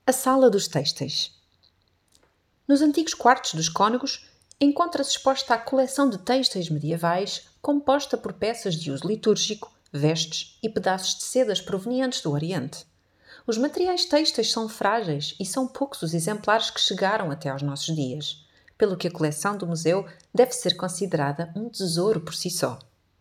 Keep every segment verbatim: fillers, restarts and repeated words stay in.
A Sala dos Têxteis. Nos antigos quartos dos cônegos encontra-se exposta a coleção de têxteis medievais composta por peças de uso litúrgico, vestes e pedaços de sedas provenientes do Oriente. Os materiais têxteis são frágeis e são poucos os exemplares que chegaram até aos nossos dias, pelo que a coleção do museu deve ser considerada um tesouro por si só.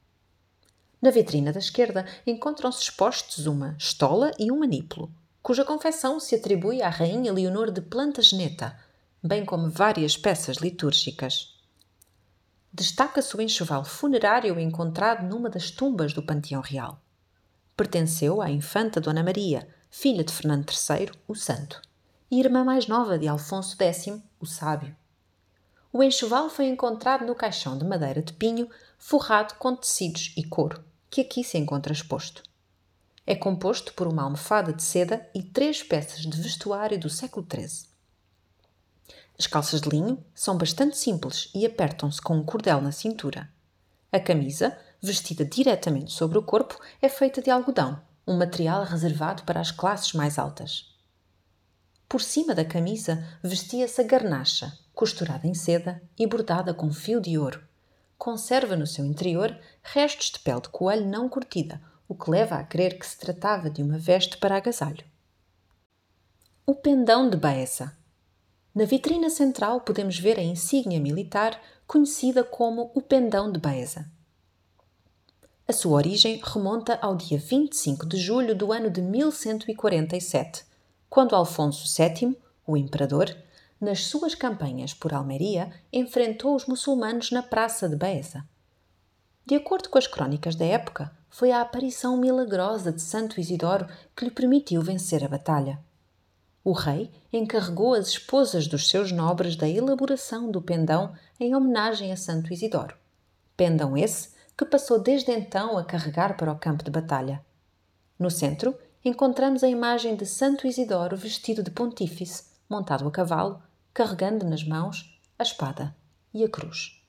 Na vitrina da esquerda encontram-se expostos uma estola e um manípulo, cuja confecção se atribui à rainha Leonor de Plantageneta, bem como várias peças litúrgicas. Destaca-se o enxoval funerário encontrado numa das tumbas do Panteão Real. Pertenceu à infanta Dona Maria, filha de Fernando terceiro, o Santo, e irmã mais nova de Alfonso décimo, o Sábio. O enxoval foi encontrado no caixão de madeira de pinho, forrado com tecidos e couro, que aqui se encontra exposto. É composto por uma almofada de seda e três peças de vestuário do século treze. As calças de linho são bastante simples e apertam-se com um cordel na cintura. A camisa, vestida diretamente sobre o corpo, é feita de algodão, um material reservado para as classes mais altas. Por cima da camisa vestia-se a garnacha, costurada em seda e bordada com fio de ouro. Conserva no seu interior restos de pele de coelho não curtida, o que leva a crer que se tratava de uma veste para agasalho. O pendão de Baeza. Na vitrina central podemos ver a insígnia militar conhecida como o pendão de Baeza. A sua origem remonta ao dia vinte e cinco de julho do ano de mil cento e quarenta e sete, quando Alfonso sétimo, o imperador, nas suas campanhas por Almeria, enfrentou os muçulmanos na praça de Baeza. De acordo com as crónicas da época, foi a aparição milagrosa de Santo Isidoro que lhe permitiu vencer a batalha. O rei encarregou as esposas dos seus nobres da elaboração do pendão em homenagem a Santo Isidoro. Pendão esse que passou desde então a carregar para o campo de batalha. No centro, encontramos a imagem de Santo Isidoro vestido de pontífice, montado a cavalo, carregando nas mãos a espada e a cruz.